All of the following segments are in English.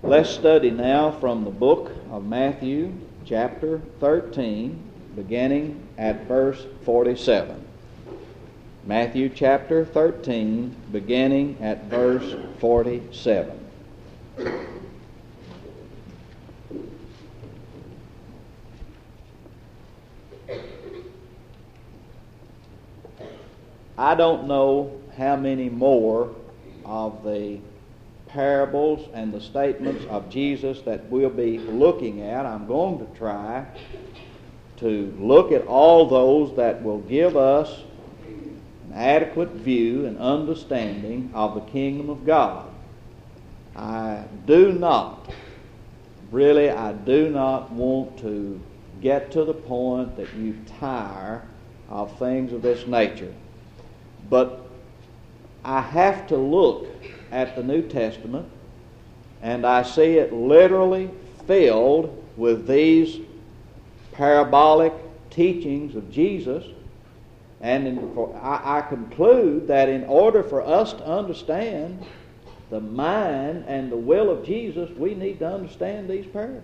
Let's study now from the book of Matthew, chapter 13, beginning at verse 47. Matthew chapter 13, beginning at verse 47. I don't know how many more of the parables and the statements of Jesus that we'll be looking at. I'm going to try to look at all those that will give us an adequate view and understanding of the kingdom of God. I do not want to get to the point that you tire of things of this nature. But I have to look at the New Testament, and I see it literally filled with these parabolic teachings of Jesus. And I conclude that in order for us to understand the mind and the will of Jesus, we need to understand these parables.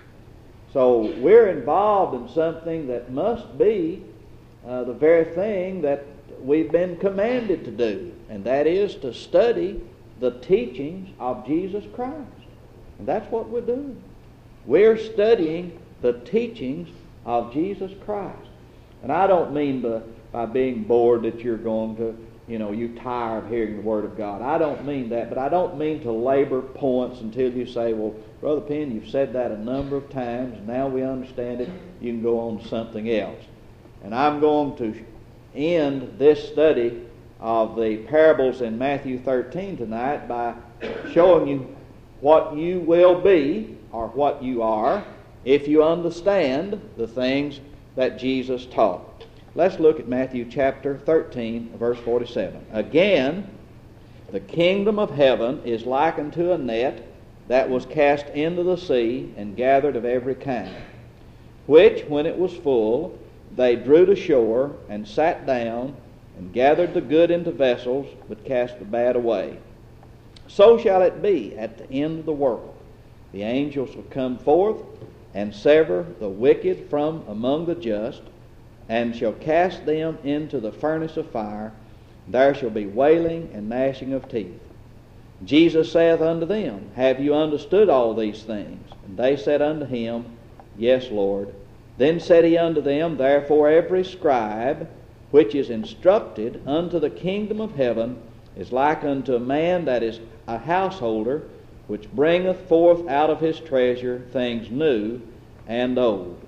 So we're involved in something that must be the very thing that we've been commanded to do, and that is to study the teachings of Jesus Christ. And that's what we're doing. We're studying the teachings of Jesus Christ. And I don't mean by being bored that you're going to, you tire of hearing the Word of God. I don't mean that, but I don't mean to labor points until you say, well, Brother Penn, you've said that a number of times, and now we understand it, you can go on to something else. And I'm going to end this study of the parables in Matthew 13 tonight by showing you what you will be, or what you are, if you understand the things that Jesus taught. Let's look at Matthew chapter 13, verse 47. Again, the kingdom of heaven is like unto a net that was cast into the sea and gathered of every kind, which, when it was full, they drew to shore and sat down and gathered the good into vessels, but cast the bad away. So shall it be at the end of the world. The angels shall come forth and sever the wicked from among the just, and shall cast them into the furnace of fire. There shall be wailing and gnashing of teeth. Jesus saith unto them, Have you understood all these things? And they said unto him, Yes, Lord. Then said he unto them, Therefore every scribe which is instructed unto the kingdom of heaven is like unto a man that is a householder, which bringeth forth out of his treasure things new and old.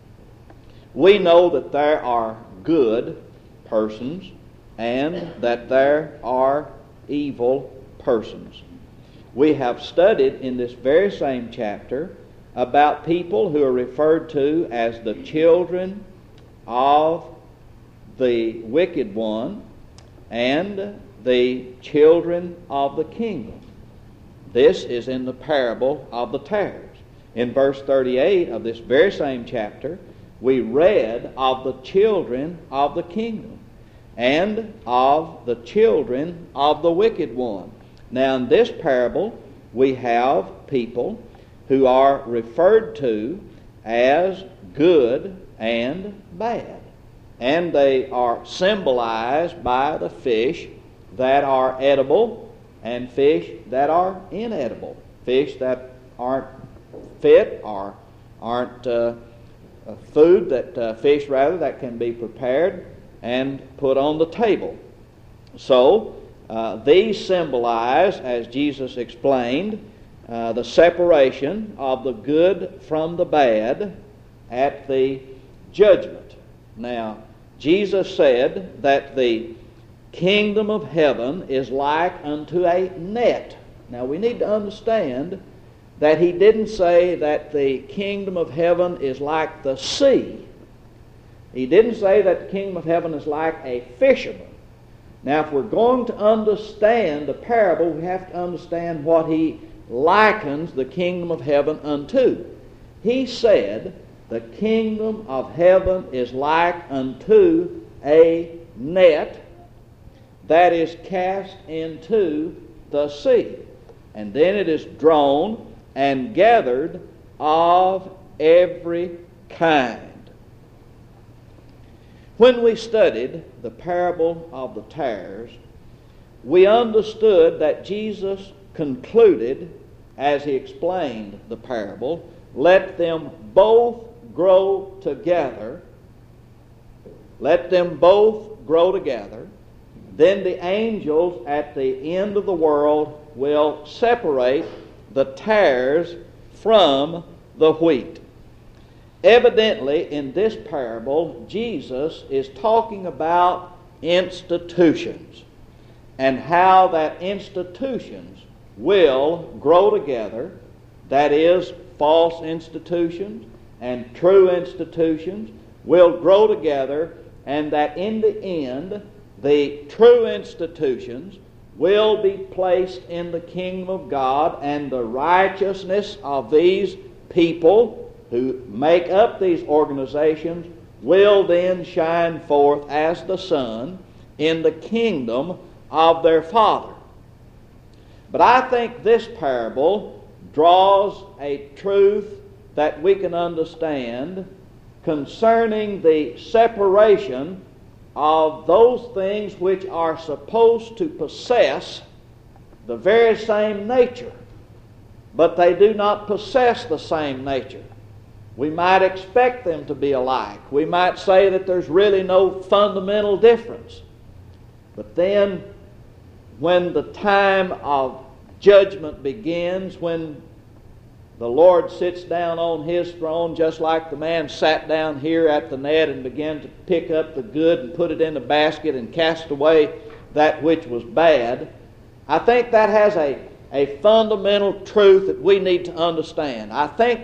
We know that there are good persons and that there are evil persons. We have studied in this very same chapter about people who are referred to as the children of the wicked one and the children of the kingdom. This is in the parable of the tares. In verse 38 of this very same chapter, we read of the children of the kingdom and of the children of the wicked one. Now in this parable, we have people who are referred to as good and bad. And they are symbolized by the fish that are edible and fish that are inedible. Fish that aren't fit or aren't food, fish that can be prepared and put on the table. So these symbolize, as Jesus explained, the separation of the good from the bad at the judgment. Now, Jesus said that the kingdom of heaven is like unto a net. Now, we need to understand that he didn't say that the kingdom of heaven is like the sea. He didn't say that the kingdom of heaven is like a fisherman. Now, if we're going to understand the parable, we have to understand what he likens the kingdom of heaven unto. He said the kingdom of heaven is like unto a net that is cast into the sea, and then it is drawn and gathered of every kind. When we studied the parable of the tares, we understood that Jesus concluded, as he explained the parable, let them both grow together. Let them both grow together. Then the angels at the end of the world will separate the tares from the wheat. Evidently, in this parable, Jesus is talking about institutions and how that institutions will grow together, that is, false institutions and true institutions will grow together, and that in the end, the true institutions will be placed in the kingdom of God, and the righteousness of these people who make up these organizations will then shine forth as the sun in the kingdom of their Father. But I think this parable draws a truth that we can understand concerning the separation of those things which are supposed to possess the very same nature, but they do not possess the same nature. We might expect them to be alike. We might say that there's really no fundamental difference. But then, when the time of judgment begins, when the Lord sits down on His throne, just like the man sat down here at the net and began to pick up the good and put it in the basket and cast away that which was bad, I think that has a fundamental truth that we need to understand. I think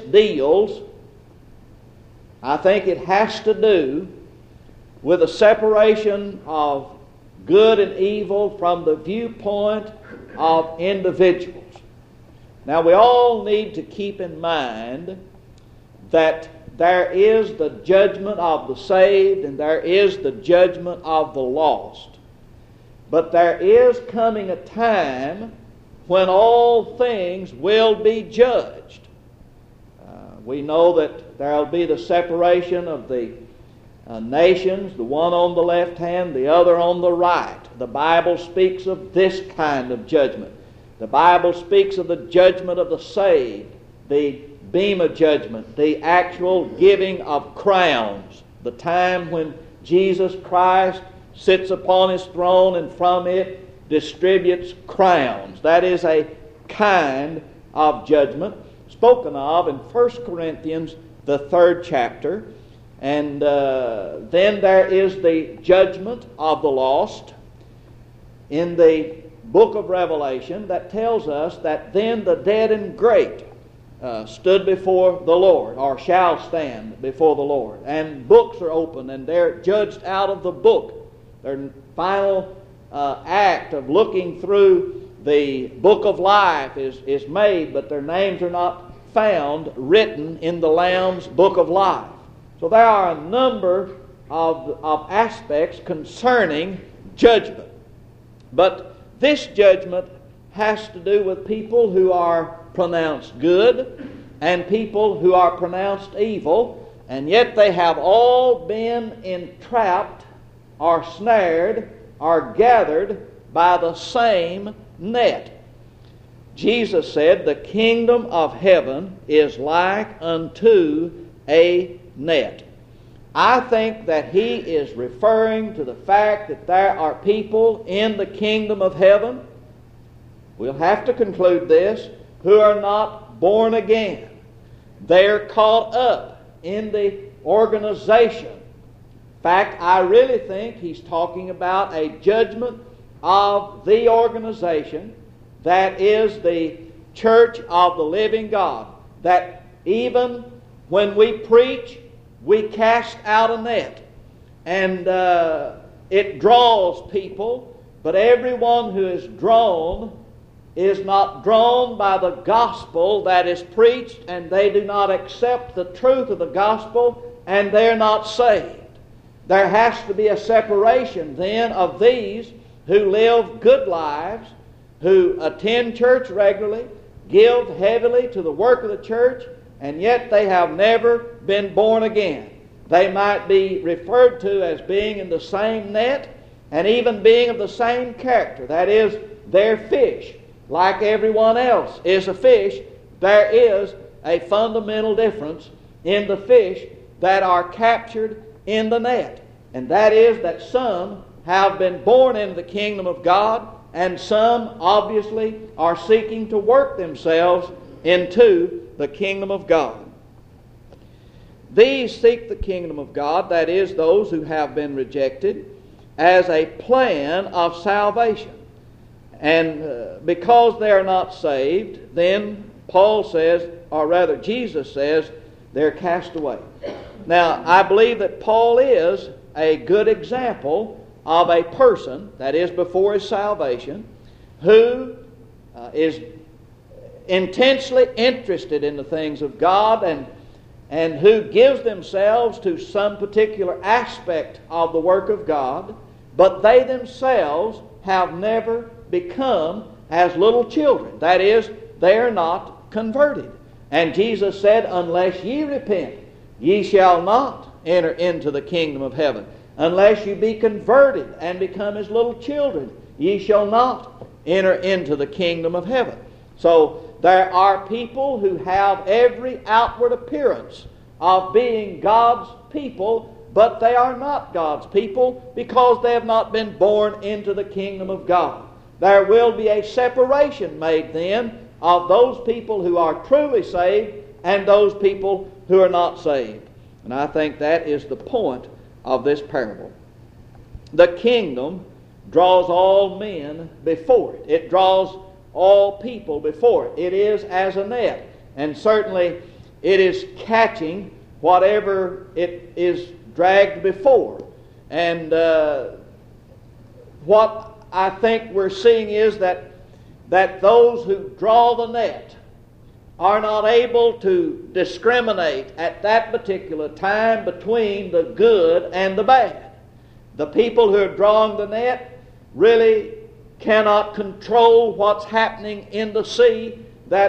it has to do with a separation of good and evil from the viewpoint of individuals. Now, we all need to keep in mind that there is the judgment of the saved and there is the judgment of the lost. But there is coming a time when all things will be judged. We know that there will be the separation of the nations, the one on the left hand, the other on the right. The Bible speaks of this kind of judgment. The Bible speaks of the judgment of the saved, the Bema judgment, the actual giving of crowns, the time when Jesus Christ sits upon His throne and from it distributes crowns. That is a kind of judgment spoken of in 1 Corinthians, the 3rd chapter. And then there is the judgment of the lost in the book of Revelation that tells us that then the dead and great stood before the Lord, or shall stand before the Lord. And books are opened and they're judged out of the book. Their final act of looking through the book of life is made, but their names are not found written in the Lamb's book of life. So there are a number of aspects concerning judgment. But this judgment has to do with people who are pronounced good and people who are pronounced evil, and yet they have all been entrapped or snared or gathered by the same net. Jesus said, "The kingdom of heaven is like unto a net." I think that He is referring to the fact that there are people in the kingdom of heaven, we'll have to conclude this, who are not born again. They're caught up in the organization. In fact, I really think He's talking about a judgment of the organization that is the church of the living God. That even when we preach, we cast out a net, and it draws people, but everyone who is drawn is not drawn by the gospel that is preached, and they do not accept the truth of the gospel, and they're not saved. There has to be a separation then of these who live good lives, who attend church regularly, give heavily to the work of the church, and yet they have never been born again. They might be referred to as being in the same net and even being of the same character. That is, they're fish. Like everyone else is a fish, there is a fundamental difference in the fish that are captured in the net. And that is that some have been born into the kingdom of God, and some obviously are seeking to work themselves into the kingdom of God. These seek the kingdom of God, that is, those who have been rejected, as a plan of salvation. And because they are not saved, then Paul says, or rather Jesus says, they're cast away. Now, I believe that Paul is a good example of a person, that is before his salvation, who is intensely interested in the things of God and who gives themselves to some particular aspect of the work of God, but they themselves have never become as little children. That is, they are not converted. And Jesus said, unless ye repent, ye shall not enter into the kingdom of heaven. Unless you be converted and become as little children, ye shall not enter into the kingdom of heaven. So there are people who have every outward appearance of being God's people, but they are not God's people because they have not been born into the kingdom of God. There will be a separation made then of those people who are truly saved and those people who are not saved. And I think that is the point of this parable. The kingdom draws all men before it. It draws all people before it. It is as a net. And certainly it is catching whatever it is dragged before. And what I think we're seeing is that those who draw the net are not able to discriminate at that particular time between the good and the bad. The people who are drawing the net really cannot control what's happening in the sea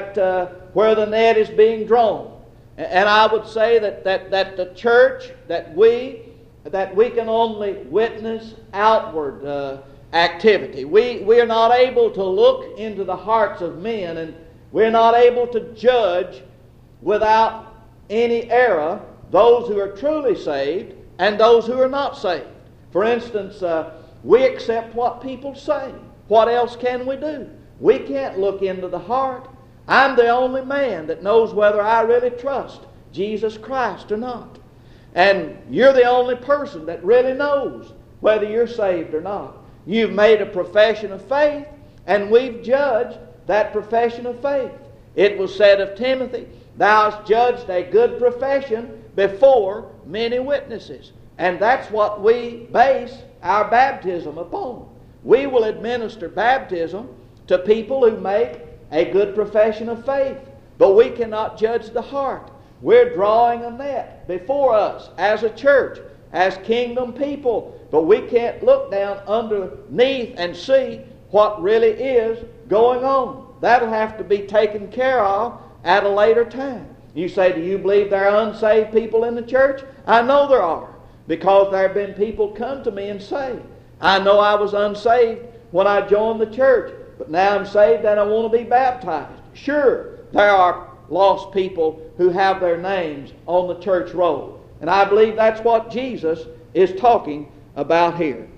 where the net is being drawn. And I would say that the church, that we can only witness outward activity. We are not able to look into the hearts of men, and we're not able to judge without any error those who are truly saved and those who are not saved. For instance, we accept what people say. What else can we do? We can't look into the heart. I'm the only man that knows whether I really trust Jesus Christ or not. And you're the only person that really knows whether you're saved or not. You've made a profession of faith, and we've judged that profession of faith. It was said of Timothy, thou hast judged a good profession before many witnesses. And that's what we base our baptism upon. We will administer baptism to people who make a good profession of faith, but we cannot judge the heart. We're drawing a net before us as a church, as kingdom people, but we can't look down underneath and see what really is going on. That'll have to be taken care of at a later time. You say, do you believe there are unsaved people in the church? I know there are, because there have been people come to me and say, I know I was unsaved when I joined the church, but now I'm saved and I want to be baptized. Sure, there are lost people who have their names on the church roll. And I believe that's what Jesus is talking about here.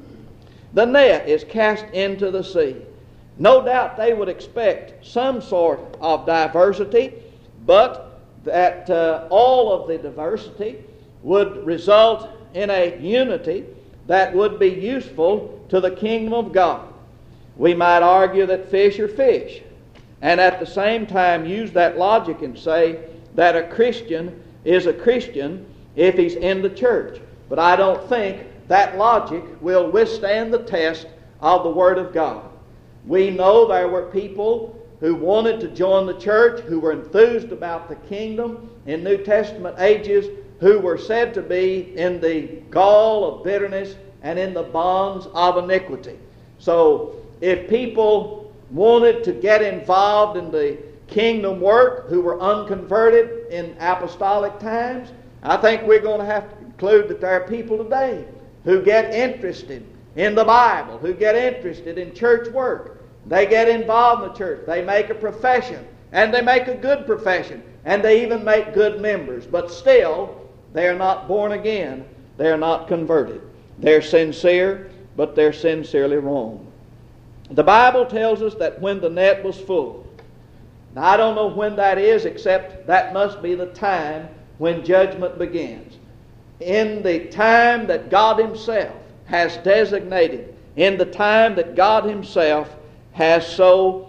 The net is cast into the sea. No doubt they would expect some sort of diversity, but that all of the diversity would result in a unity that would be useful to the kingdom of God. We might argue that fish are fish, and at the same time use that logic and say that a Christian is a Christian if he's in the church. But I don't think that logic will withstand the test of the Word of God. We know there were people who wanted to join the church, who were enthused about the kingdom in New Testament ages, who were said to be in the gall of bitterness and in the bonds of iniquity. So if people wanted to get involved in the kingdom work who were unconverted in apostolic times. I think we're going to have to conclude that there are people today who get interested in the Bible, who get interested in church work. They get involved in the church. They make a profession, and they make a good profession, and they even make good members. But still, they are not born again. They are not converted. They're sincere, but they're sincerely wrong. The Bible tells us that when the net was full. Now, I don't know when that is, except that must be the time when judgment begins. In the time that God Himself has designated, in the time that God Himself has so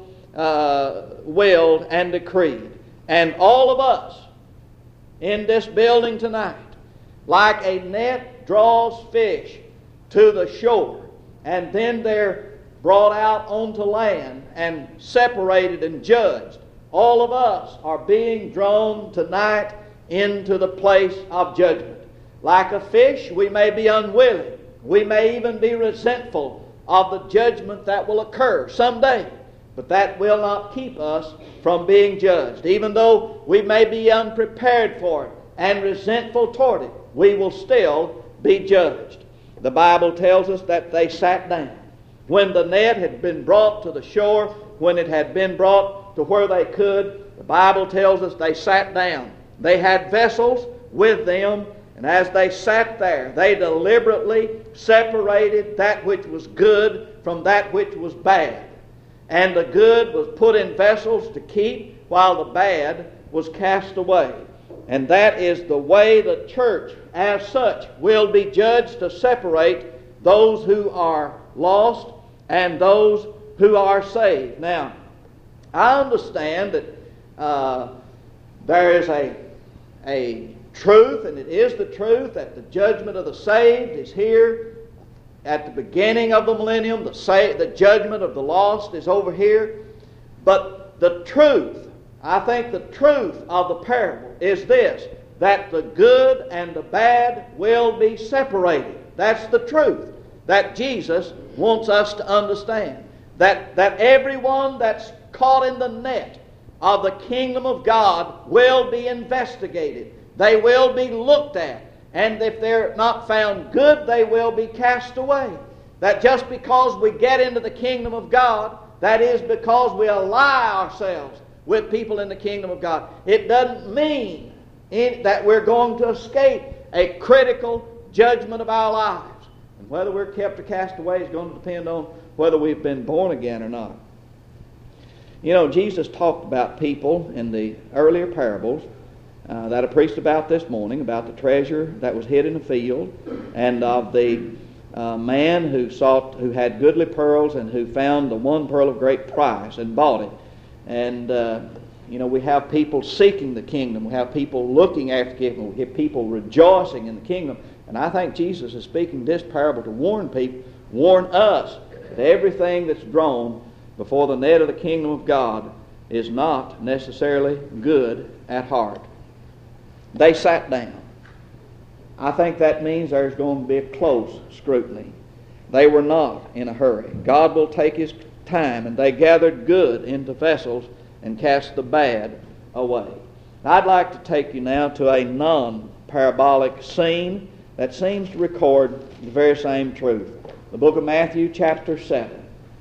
willed and decreed. And all of us in this building tonight, like a net draws fish to the shore, and then they're brought out onto land and separated and judged. All of us are being drawn tonight into the place of judgment. Like a fish, we may be unwilling. We may even be resentful of the judgment that will occur someday. But that will not keep us from being judged. Even though we may be unprepared for it and resentful toward it, we will still be judged. The Bible tells us that they sat down. When the net had been brought to the shore, when it had been brought to where they could, the Bible tells us they sat down. They had vessels with them, and as they sat there, they deliberately separated that which was good from that which was bad. And the good was put in vessels to keep, while the bad was cast away. And that is the way the church, as such, will be judged, to separate those who are lost and those who are saved. Now, I understand that there is a truth, and it is the truth, that the judgment of the saved is here at the beginning of the millennium. The judgment of the lost is over here. But the truth, I think the truth of the parable is this, that the good and the bad will be separated. That's the truth that Jesus wants us to understand. That everyone that's caught in the net of the kingdom of God will be investigated. They will be looked at. And if they're not found good, they will be cast away. That just because we get into the kingdom of God, that is because we ally ourselves with people in the kingdom of God. It doesn't mean that we're going to escape a critical judgment of our lives. And whether we're kept or cast away is going to depend on whether we've been born again or not. You know, Jesus talked about people in the earlier parables that I preached about this morning, about the treasure that was hid in the field, and of the man who had goodly pearls and who found the one pearl of great price and bought it. And we have people seeking the kingdom. We have people looking after the kingdom. We have people rejoicing in the kingdom. And I think Jesus is speaking this parable to warn us that everything that's drawn before the net of the kingdom of God is not necessarily good at heart. They sat down. I think that means there's going to be a close scrutiny. They were not in a hurry. God will take His time, and they gathered good into vessels and cast the bad away. I'd like to take you now to a non-parabolic scene that seems to record the very same truth. The book of Matthew chapter 7.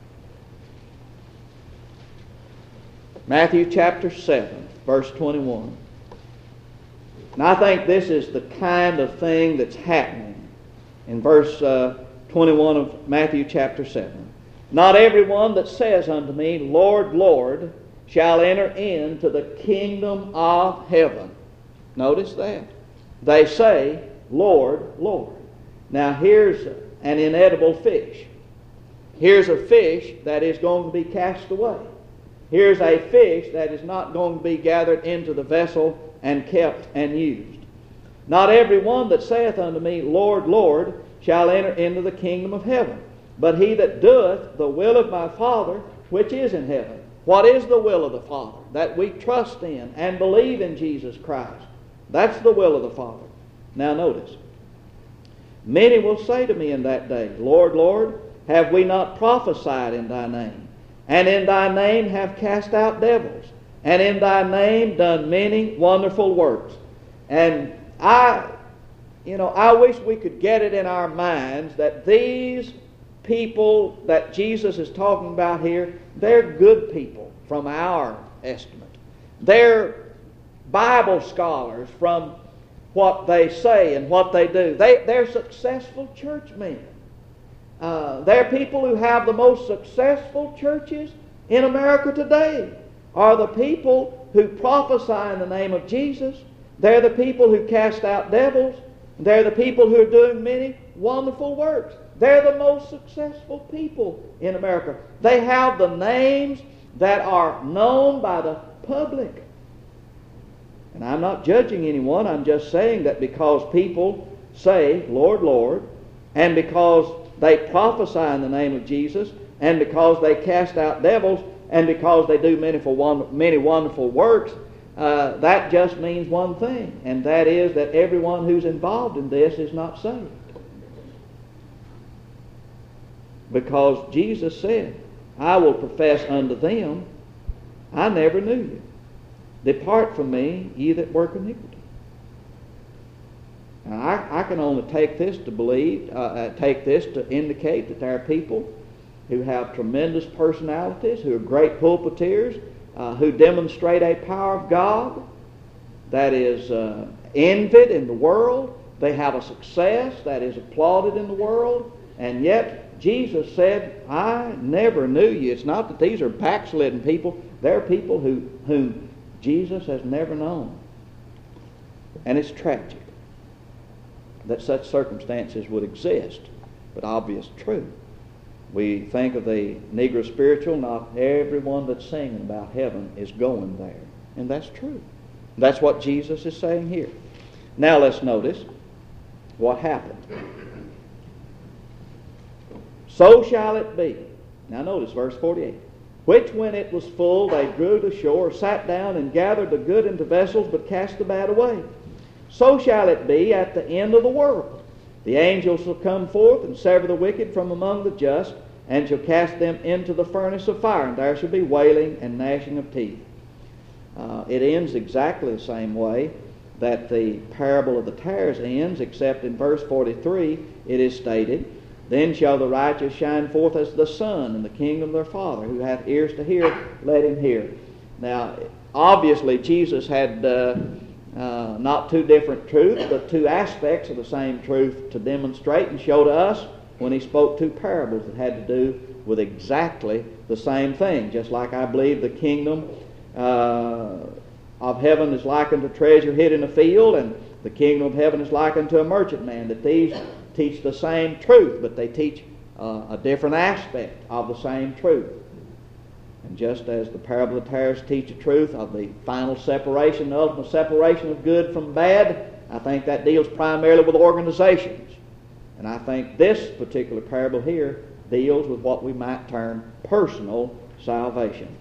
Matthew chapter 7, verse 21. And I think this is the kind of thing that's happening in verse 21 of Matthew chapter 7. Not everyone that says unto me, Lord, Lord, shall enter into the kingdom of heaven. Notice that. They say, Lord, Lord. Now here's an inedible fish. Here's a fish that is going to be cast away. Here's a fish that is not going to be gathered into the vessel and kept and used. Not every one that saith unto me, Lord, Lord, shall enter into the kingdom of heaven, but he that doeth the will of my Father which is in heaven. What is the will of the Father? That we trust in and believe in Jesus Christ. That's the will of the Father. Now notice, many will say to me in that day, Lord, Lord, have we not prophesied in thy name? And in thy name have cast out devils? and in thy name done many wonderful works. And I wish we could get it in our minds that these people that Jesus is talking about here, they're good people from our estimate. They're Bible scholars from what they say and what they do. They're successful churchmen. They're people who have the most successful churches in America today, are the people who prophesy in the name of Jesus. They're the people who cast out devils. They're the people who are doing many wonderful works. They're the most successful people in America. They have the names that are known by the public. And I'm not judging anyone. I'm just saying that because people say, Lord, Lord, and because they prophesy in the name of Jesus, and because they cast out devils, and because they do many wonderful works, that just means one thing, and that is that everyone who's involved in this is not saved. Because Jesus said, I will profess unto them, I never knew you. Depart from me, ye that work iniquity. Now, I can only take this to indicate that there are people who have tremendous personalities, who are great pulpiteers, who demonstrate a power of God that is envied in the world. They have a success that is applauded in the world, and yet Jesus said, I never knew you. It's not that these are backslidden people. They're people whom Jesus has never known. And it's tragic that such circumstances would exist, but obvious true. We think of the Negro spiritual, not everyone that's singing about heaven is going there. And that's true. That's what Jesus is saying here. Now let's notice what happened. So shall it be. Now notice verse 48. Which when it was full, they drew to shore, sat down, and gathered the good into vessels, but cast the bad away. So shall it be at the end of the world. The angels shall come forth and sever the wicked from among the just, and shall cast them into the furnace of fire, and there shall be wailing and gnashing of teeth. It ends exactly the same way that the parable of the tares ends, except in verse 43 it is stated, Then shall the righteous shine forth as the sun in the kingdom of their Father. Who hath ears to hear, let him hear. Now, obviously Jesus had not two different truths, but two aspects of the same truth to demonstrate and show to us when he spoke two parables that had to do with exactly the same thing. Just like I believe the kingdom of heaven is likened to treasure hid in a field, and the kingdom of heaven is likened to a merchantman, that these teach the same truth, but they teach a different aspect of the same truth. And just as the parable of the tares teach the truth of the final separation, the ultimate separation of good from bad, I think that deals primarily with organizations. And I think this particular parable here deals with what we might term personal salvation.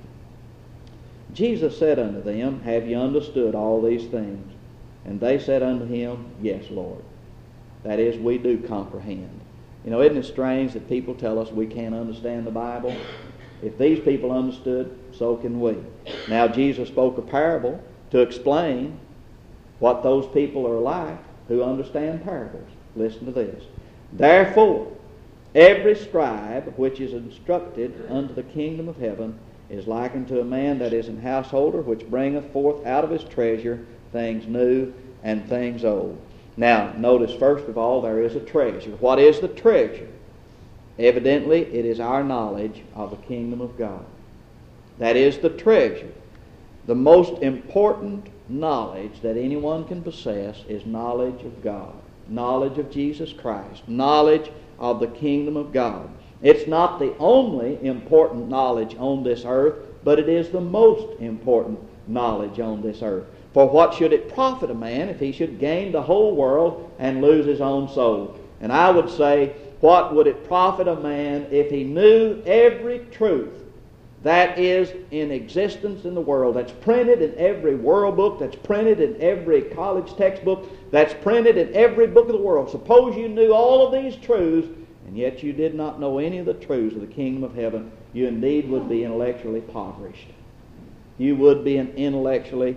Jesus said unto them, Have ye understood all these things? And they said unto him, Yes, Lord. That is, we do comprehend. Isn't it strange that people tell us we can't understand the Bible? If these people understood, so can we. Now, Jesus spoke a parable to explain what those people are like who understand parables. Listen to this. Therefore, every scribe which is instructed unto the kingdom of heaven is likened to a man that is an householder, which bringeth forth out of his treasure things new and things old. Now, notice first of all, there is a treasure. What is the treasure? Evidently, it is our knowledge of the kingdom of God. That is the treasure. The most important knowledge that anyone can possess is knowledge of God, knowledge of Jesus Christ, knowledge of the kingdom of God. It's not the only important knowledge on this earth, but it is the most important knowledge on this earth. For what should it profit a man if he should gain the whole world and lose his own soul? And I would say, what would it profit a man if he knew every truth that is in existence in the world, that's printed in every world book, that's printed in every college textbook, that's printed in every book of the world? Suppose you knew all of these truths, and yet you did not know any of the truths of the kingdom of heaven. You indeed would be intellectually impoverished. you would be in intellectual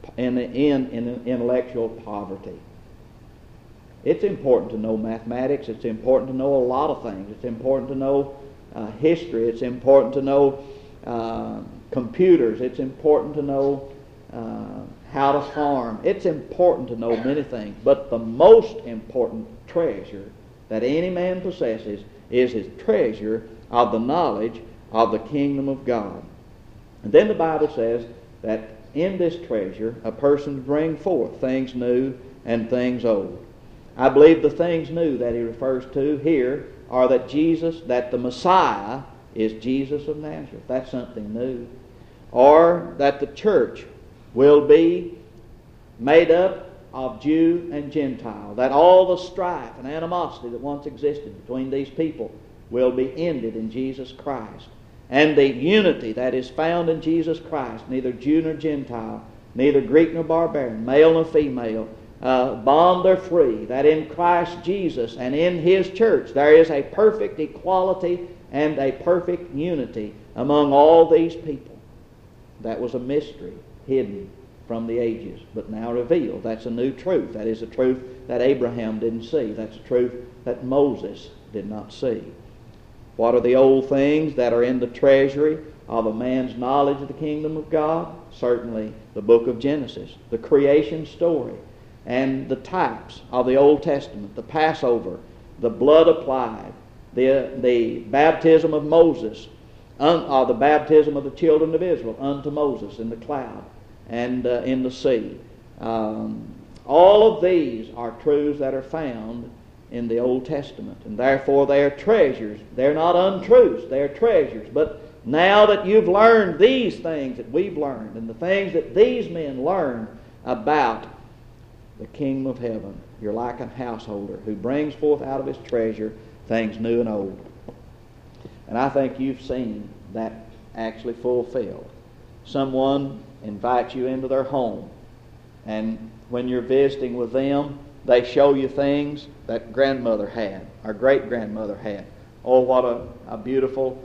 poverty. It's important to know mathematics. It's important to know a lot of things. It's important to know history. It's important to know computers. It's important to know how to farm. It's important to know many things. But the most important treasure that any man possesses is his treasure of the knowledge of the kingdom of God. And then the Bible says that in this treasure a person bring forth things new and things old. I believe the things new that he refers to here are that the Messiah is Jesus of Nazareth. That's something new. Or that the church will be made up of Jew and Gentile. That all the strife and animosity that once existed between these people will be ended in Jesus Christ. And the unity that is found in Jesus Christ, neither Jew nor Gentile, neither Greek nor barbarian, male nor female, bond or free, that in Christ Jesus and in His church there is a perfect equality and a perfect unity among all these people. That was a mystery hidden from the ages, but now revealed. That's a new truth. That is a truth that Abraham didn't see. That's a truth that Moses did not see. What are the old things that are in the treasury of a man's knowledge of the kingdom of God? Certainly the book of Genesis, the creation story, and the types of the Old Testament, the Passover, the blood applied, the baptism of Moses, the baptism of the children of Israel unto Moses in the cloud and in the sea. All of these are truths that are found in the Old Testament, and therefore they are treasures. They're not untruths, they are treasures. But now that you've learned these things that we've learned, and the things that these men learned about the kingdom of heaven, you're like a householder who brings forth out of his treasure things new and old. And I think you've seen that actually fulfilled. Someone invites you into their home, and when you're visiting with them, they show you things that grandmother had, or great-grandmother had. Oh, what a beautiful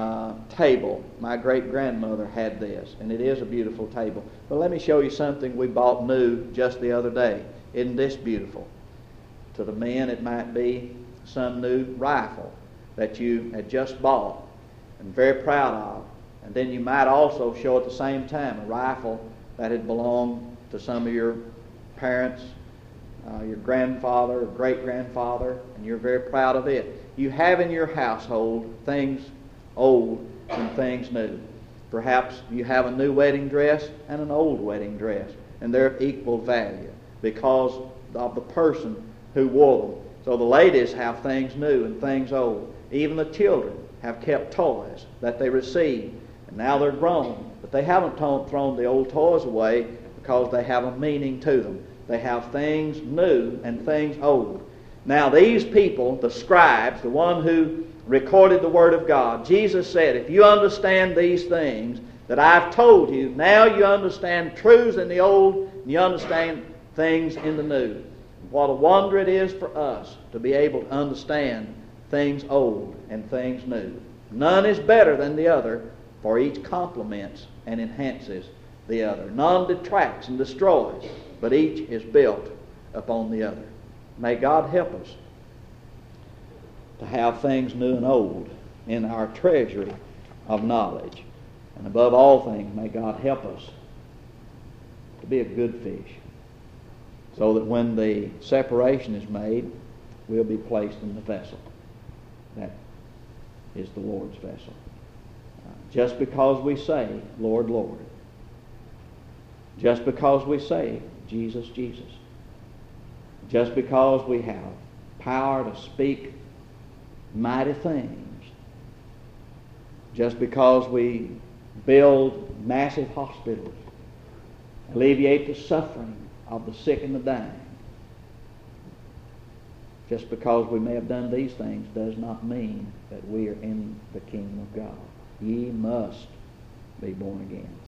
table. My great-grandmother had this, and it is a beautiful table. But let me show you something we bought new just the other day. Isn't this beautiful? To the men, it might be some new rifle that you had just bought and very proud of. And then you might also show at the same time a rifle that had belonged to some of your parents, your grandfather or great-grandfather, and you're very proud of it. You have in your household things old and things new. Perhaps you have a new wedding dress and an old wedding dress, and they're of equal value because of the person who wore them. So the ladies have things new and things old. Even the children have kept toys that they received, and now they're grown, but they haven't thrown the old toys away because they have a meaning to them. They have things new and things old. Now these people, the scribes, the one who recorded the Word of God, Jesus said, if you understand these things that I've told you, now you understand truths in the old, and you understand things in the new. What a wonder it is for us to be able to understand things old and things new. None is better than the other, for each complements and enhances the other. None detracts and destroys, but each is built upon the other. May God help us to have things new and old in our treasury of knowledge. And above all things, may God help us to be a good fish, so that when the separation is made, we'll be placed in the vessel. That is the Lord's vessel. Just because we say, Lord, Lord. Just because we say, Jesus, Jesus. Just because we have power to speak mighty things. Just because we build massive hospitals, alleviate the suffering of the sick and the dying. Just because we may have done these things does not mean that we are in the kingdom of God. Ye must be born again.